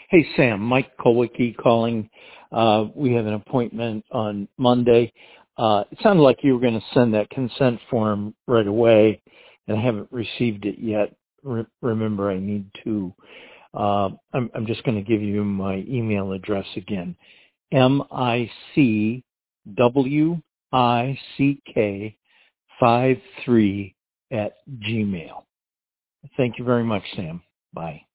Hey, Sam, Mike Kowicki calling. We have an appointment on Monday. It sounded like you were going to send that consent form right away, and I haven't received it yet. Remember, I need to. I'm just going to give you my email address again. MICWICK53 @gmail. Thank you very much, Sam. Bye.